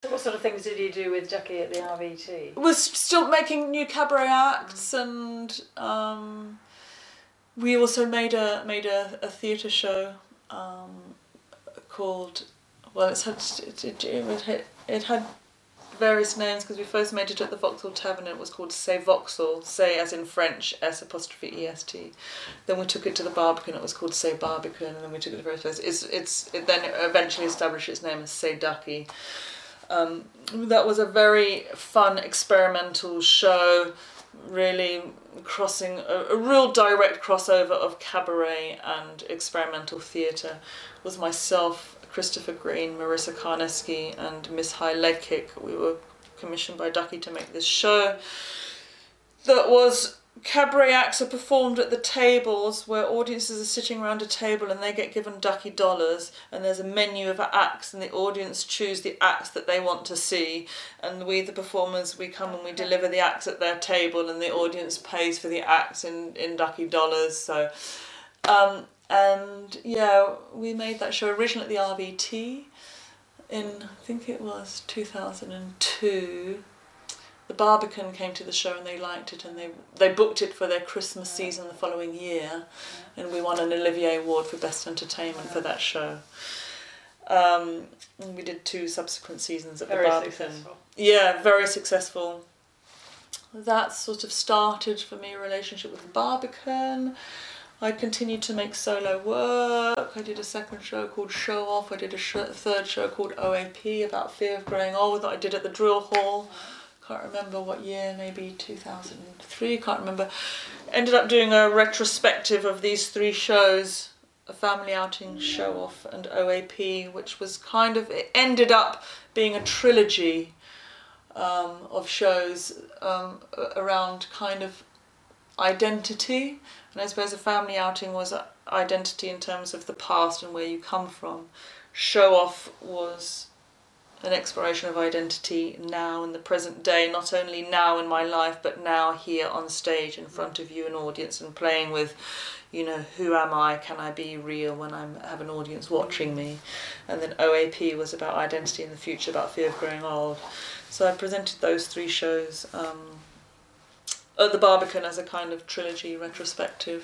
So what sort of things did you do with Ducky at the RVT? Was still making new cabaret acts, and we also made a theatre show called, well, it had various names because we first made it at the Vauxhall Tavern. It was called Say Vauxhall, say as in French, S''EST. Then we took it to the Barbican. It was called Say Barbican, and then we took it to various places. It then eventually established its name as Say Ducky. That was a very fun experimental show, really crossing a real direct crossover of cabaret and experimental theatre. It was myself, Christopher Green, Marissa Karneski and Miss High Leg Kick. We were commissioned by Ducky to make this show that was cabaret acts are performed at the tables where audiences are sitting around a table and they get given Ducky dollars, and there's a menu of acts and the audience choose the acts that they want to see, and we, the performers, we come and we deliver the acts at their table and the audience pays for the acts in Ducky dollars. So and yeah, we made that show originally at the RVT in, I think it was 2002. The Barbican came to the show and they liked it, and they booked it for their Christmas season the following year, and we won an Olivier Award for Best Entertainment for that show. And we did 2 subsequent seasons at the Barbican. Successful. Yeah, very successful. That sort of started for me a relationship with the Barbican. I continued to make solo work. I did a second show called Show Off. I did a third show called OAP about fear of growing old that I did at the Drill Hall. Can't remember what year, maybe 2003, can't remember. Ended up doing a retrospective of these 3 shows, a family outing, Show Off and OAP, which was kind of, it ended up being a trilogy of shows around kind of identity. And I suppose a family outing was identity in terms of the past and where you come from. Show Off was an exploration of identity now in the present day, not only now in my life, but now here on stage in front of you, an audience, and playing with, you know, who am I? Can I be real when I have an audience watching me? And then OAP was about identity in the future, about fear of growing old. So I presented those 3 shows at the Barbican as a kind of trilogy retrospective.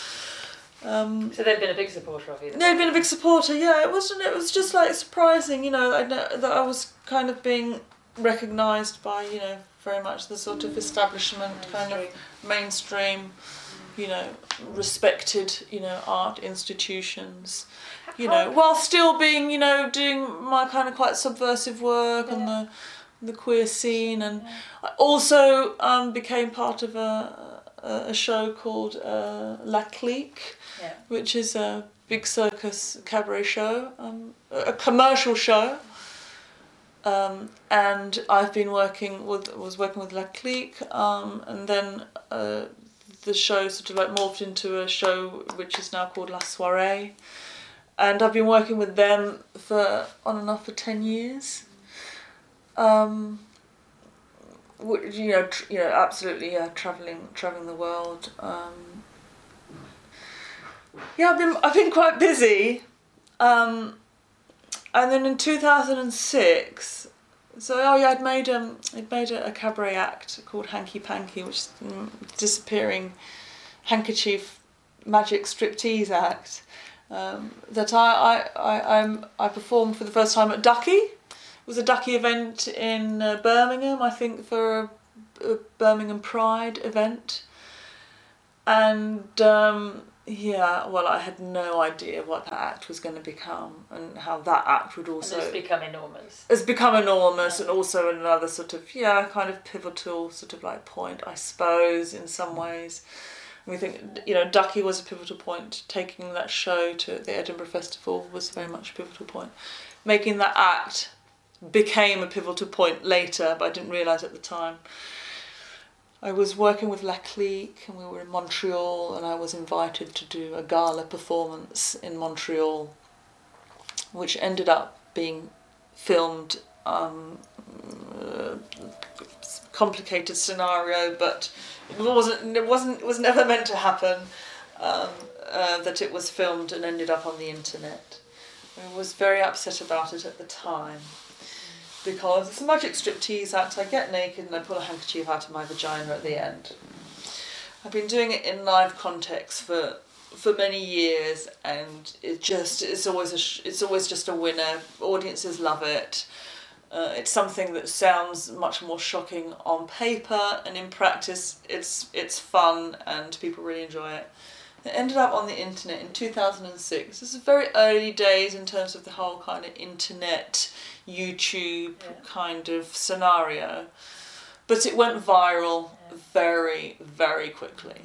So they've been a big supporter of you? They've been a big supporter, yeah. It was just like surprising, you know, that I was kind of being recognised by, you know, very much the sort of establishment, kind of mainstream, you know, respected, you know, art institutions, you know, while still being, you know, doing my kind of quite subversive work on the queer scene. And I also became part of a show called La Clique, which is a big circus cabaret show, a commercial show. And I've been working with La Clique, and then the show sort of like morphed into a show which is now called La Soirée, and I've been working with them on and off for 10 years. You know, absolutely, yeah, traveling the world. Yeah, I've been quite busy. And then in 2006, I'd made a cabaret act called Hanky Panky, which is disappearing handkerchief magic striptease act that I performed for the first time at Ducky. It was a Ducky event in Birmingham, I think, for a Birmingham Pride event. And I had no idea what that act was going to become and how that act would also... And it's become enormous. It's become enormous, and also another sort of, kind of pivotal sort of like point, I suppose, in some ways. And we think, you know, Ducky was a pivotal point. Taking that show to the Edinburgh Festival was very much a pivotal point. Making that act became a pivotal point later, but I didn't realise at the time. I was working with La Clique, and we were in Montreal, and I was invited to do a gala performance in Montreal, which ended up being filmed. Complicated scenario, but it was never meant to happen. That it was filmed and ended up on the internet. I was very upset about it at the time. because it's a magic striptease act. I get naked and I pull a handkerchief out of my vagina at the end. I've been doing it in live context for many years, and it's always just a winner. Audiences love it. It's something that sounds much more shocking on paper, and in practice it's fun and people really enjoy it. It ended up on the internet in 2006. This is very early days in terms of the whole kind of internet, YouTube kind of scenario. But it went viral very, very quickly.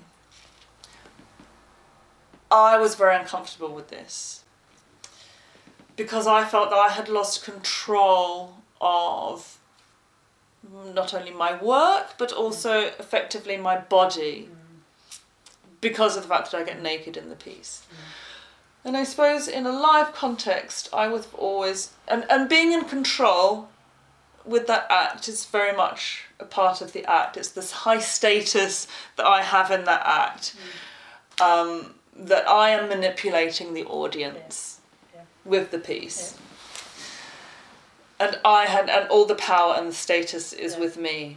I was very uncomfortable with this because I felt that I had lost control of not only my work but also effectively my body because of the fact that I get naked in the piece. And I suppose in a live context I was always, and being in control with that act is very much a part of the act. It's this high status that I have in that act, that I am manipulating the audience with the piece. And and all the power and the status is with me.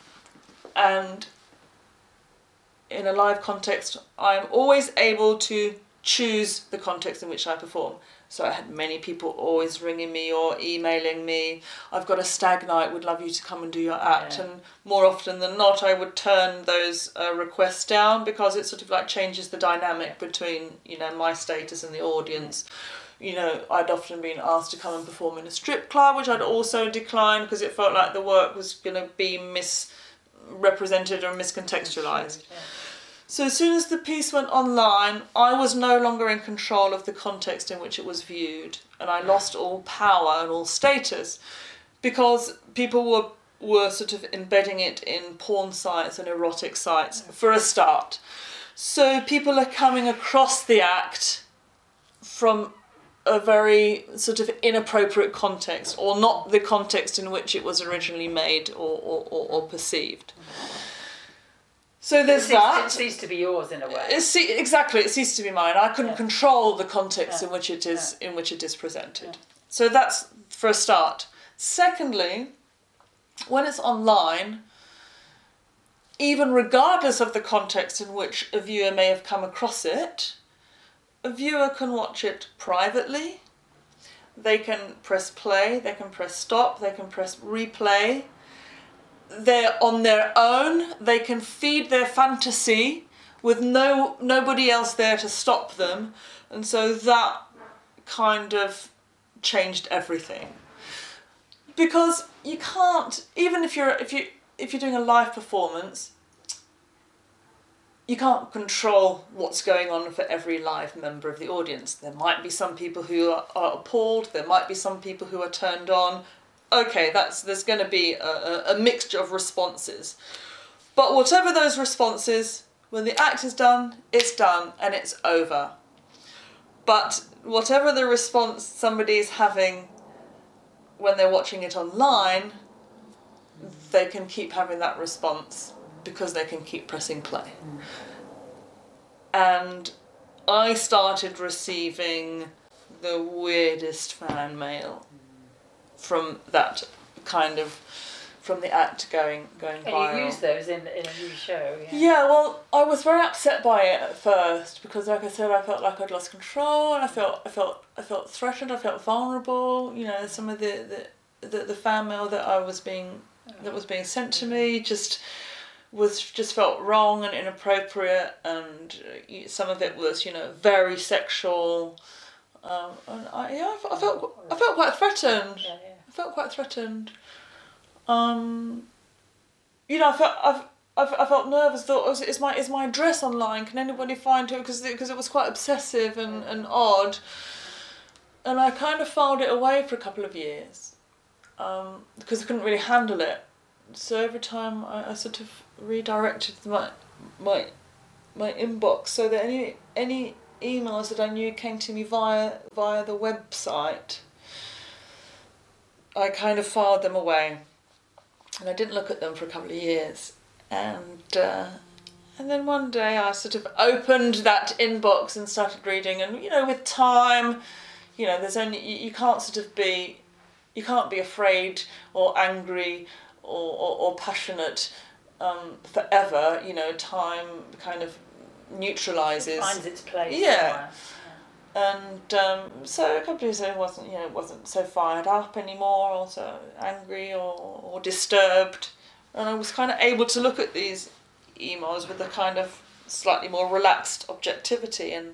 And in a live context, I'm always able to choose the context in which I perform. So I had many people always ringing me or emailing me, I've got a stag night, would love you to come and do your act. And more often than not, I would turn those requests down because it sort of like changes the dynamic between, you know, my status and the audience. You know, I'd often been asked to come and perform in a strip club, which I'd also declined because it felt like the work was going to be misrepresented or miscontextualised. So as soon as the piece went online, I was no longer in control of the context in which it was viewed, and I lost all power and all status because people were sort of embedding it in porn sites and erotic sites for a start. So people are coming across the act from a very sort of inappropriate context, or not the context in which it was originally made or perceived. So there's that. It ceased to be yours in a way. Exactly, it ceased to be mine. I couldn't control the context in which it is presented. So that's for a start. Secondly, when it's online, even regardless of the context in which a viewer may have come across it, a viewer can watch it privately. They can press play, they can press stop, they can press replay. They're on their own. They can feed their fantasy with nobody else there to stop them, and so that kind of changed everything. Because you can't, even if you're doing a live performance, you can't control what's going on for every live member of the audience. There might be some people who are appalled. There might be some people who are turned on. Okay, there's going to be a mixture of responses. But whatever those responses, when the act is done, it's done and it's over. But whatever the response somebody is having when they're watching it online, they can keep having that response because they can keep pressing play. And I started receiving the weirdest fan mail from that kind of, from the act going viral. And you used those in a new show, Yeah, well, I was very upset by it at first because, like I said, I felt like I'd lost control, and I felt threatened. I felt vulnerable. You know, some of the fan mail that was being sent to me just felt wrong and inappropriate, and some of it was, you know, very sexual. And I felt quite threatened. I felt quite threatened. You know, I felt nervous. Thought, is my address online? Can anybody find it? Because it was quite obsessive and odd. And I kind of filed it away for a couple of years because I couldn't really handle it. So every time I sort of redirected my inbox so that any emails that I knew came to me via the website, I kind of filed them away, and I didn't look at them for a couple of years, and then one day I sort of opened that inbox and started reading, and you know, with time, you know, there's only you can't sort of be you can't be afraid or angry or passionate forever. You know, time kind of neutralises. It finds its place. Yeah. Somewhere. And so a couple of years ago, it wasn't so fired up anymore, or so angry or disturbed, and I was kind of able to look at these emails with a kind of slightly more relaxed objectivity, and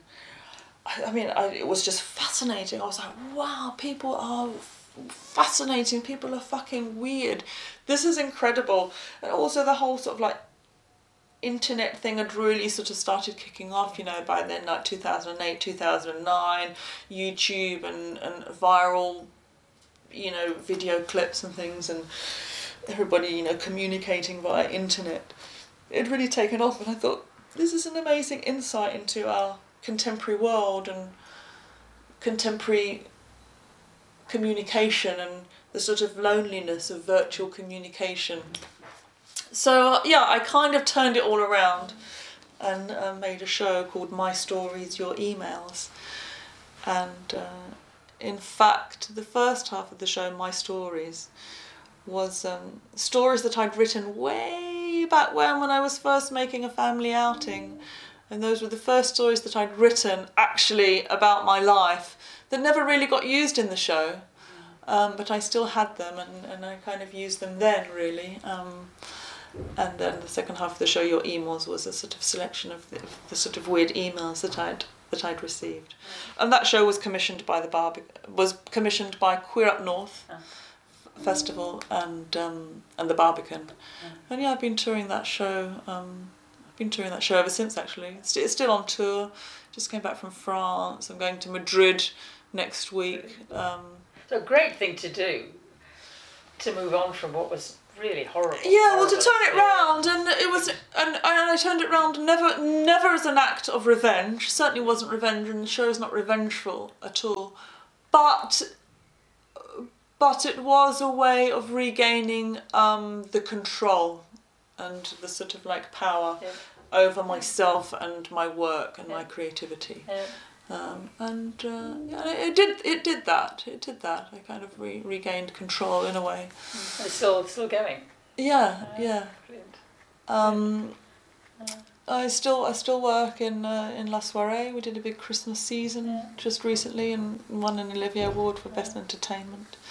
it was just fascinating. I was like, wow, people are fascinating, people are fucking weird, this is incredible. And also the whole sort of like internet thing had really sort of started kicking off, you know, by then, like 2008, 2009, YouTube and viral, you know, video clips and things, and everybody, you know, communicating via internet. It had really taken off, and I thought, this is an amazing insight into our contemporary world and contemporary communication and the sort of loneliness of virtual communication. So yeah, I kind of turned it all around and made a show called My Stories, Your Emails. And in fact, the first half of the show, My Stories, was stories that I'd written way back when I was first making a family outing. And those were the first stories that I'd written actually about my life that never really got used in the show. But I still had them, and I kind of used them then, really. And then the second half of the show, Your Emails, was a sort of selection of the sort of weird emails that I'd received. And that show was commissioned by Queer Up North Festival and the Barbican. And yeah, I've been touring that show. I've been touring that show ever since, actually. It's still on tour. Just came back from France. I'm going to Madrid next week. So a great thing to do, to move on from what was really horrible. Yeah, well, to turn it round, and it was, and I turned it round never as an act of revenge. Certainly wasn't revenge, and the show is not revengeful at all. But it was a way of regaining the control and the sort of like power over myself and my work and my creativity. Yeah. It did that. I kind of regained control in a way. It's still going. Yeah. Brilliant. I still work in La Soirée. We did a big Christmas season just recently and won an Olivier Award for Best Entertainment.